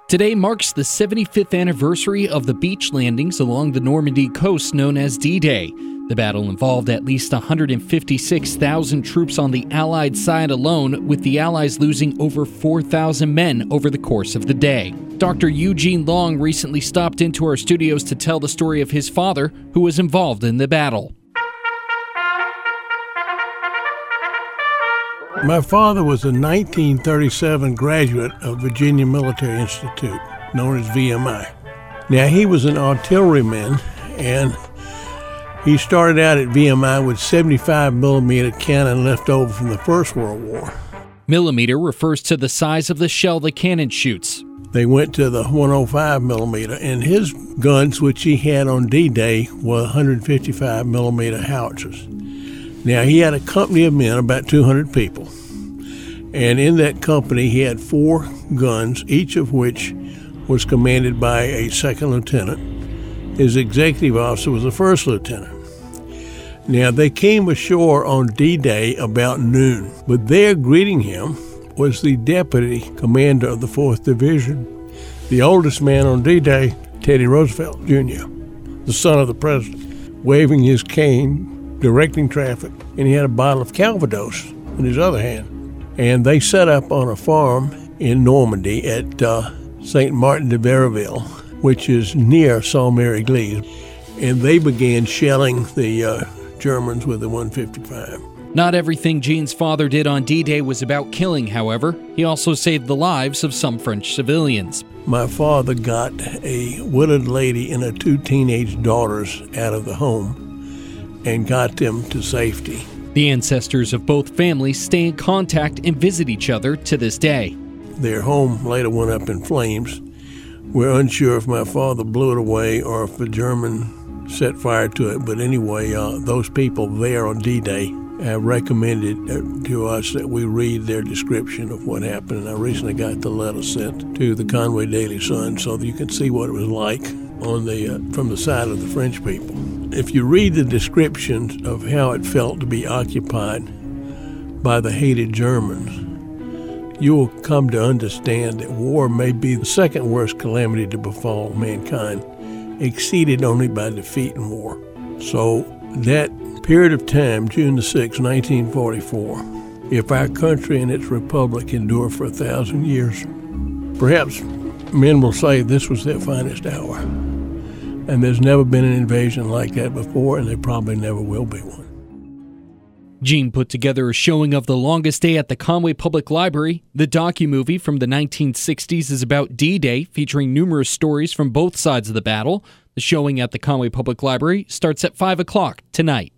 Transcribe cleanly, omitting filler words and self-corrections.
Today marks the 75th anniversary of the beach landings along the Normandy coast known as D-Day. The battle involved at least 156,000 troops on the Allied side alone, with the Allies losing over 4,000 men over the course of the day. Dr. Eugene Long recently stopped into our studios to tell the story of his father, who was involved in the battle. My father was a 1937 graduate of Virginia Military Institute, known as VMI. Now, he was an artilleryman, and he started out at VMI with 75 millimeter cannon left over from the First World War. Millimeter refers to the size of the shell the cannon shoots. They went to the 105 millimeter, and his guns, which he had on D-Day, were 155 millimeter howitzers. Now, he had a company of men, about 200 people, and in that company he had 4 guns, each of which was commanded by a second lieutenant. His executive officer was a first lieutenant. Now, they came ashore on D-Day about noon, but there greeting him was the deputy commander of the 4th Division, the oldest man on D-Day, Teddy Roosevelt, Jr., the son of the president, waving his cane, directing traffic, and he had a bottle of Calvados in his other hand. And they set up on a farm in Normandy at St. Martin de Berreville, which is near Sault-Mère-Église, and they began shelling the Germans with the 155. Not everything Gene's father did on D-Day was about killing, however. He also saved the lives of some French civilians. My father got a widowed lady and her 2 teenage daughters out of the home and got them to safety. The ancestors of both families stay in contact and visit each other to this day. Their home later went up in flames. We're unsure if my father blew it away or if the German set fire to it, but anyway, those people there on D-Day have recommended to us that we read their description of what happened, and I recently got the letter sent to the Conway Daily Sun so that you can see what it was like on from the side of the French people. If you read the descriptions of how it felt to be occupied by the hated Germans, you will come to understand that war may be the second worst calamity to befall mankind, exceeded only by defeat in war. So that period of time, June the 6th, 1944, if our country and its republic endure for 1,000 years, perhaps men will say this was their finest hour. And there's never been an invasion like that before, and there probably never will be one. Gene put together a showing of The Longest Day at the Conway Public Library. The documovie from the 1960s is about D-Day, featuring numerous stories from both sides of the battle. The showing at the Conway Public Library starts at 5 o'clock tonight.